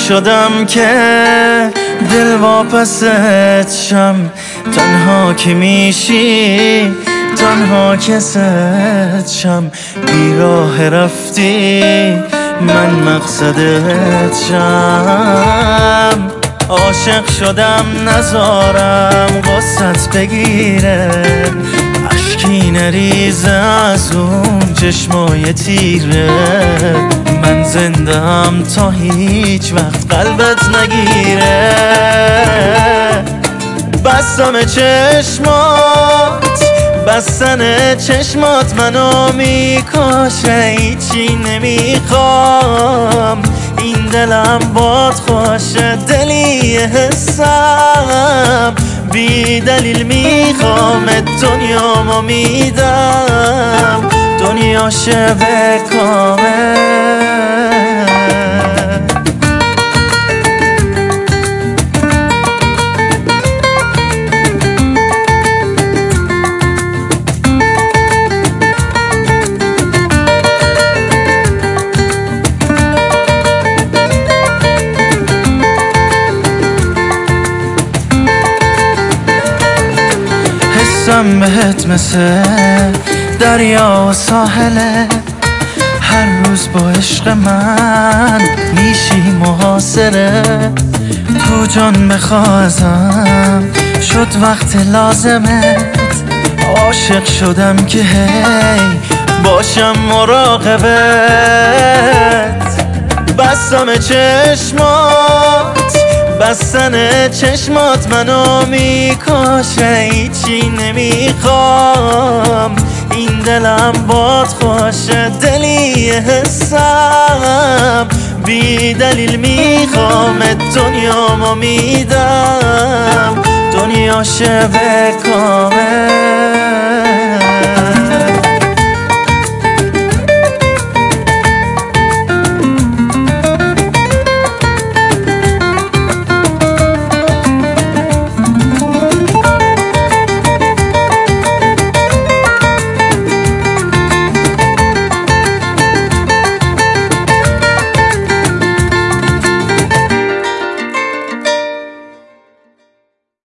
شدم که دل واپست شم، تنها که میشی تنها که ست شم، بیراه رفتی من مقصدت شم. عاشق شدم نذارم غصت بگیره، اشکی نریزه از اون چشمای تیره، من زندم تا هیچ وقت قلبت نگیره. بستم چشمات، بستن چشمات منو میکشه، هیچی نمیخوام این دلم باد خوشه، دلی حسم بی دلیل میخوام دنیامو میدم، دنیا شبه کامل. حسم بهت مثل دریا و ساحله، هر روز با عشق من میشی محاصره، تو جان بخوازم شد وقت لازمت، عاشق شدم که هی باشم مراقبت. بستم چشمات، بستن چشمات منو میکشه، هیچی نمیخوام این دلم باد خوشه، دلی حسم بی دلیل میخوام دنیامو میدم، دنیا شبه کامل.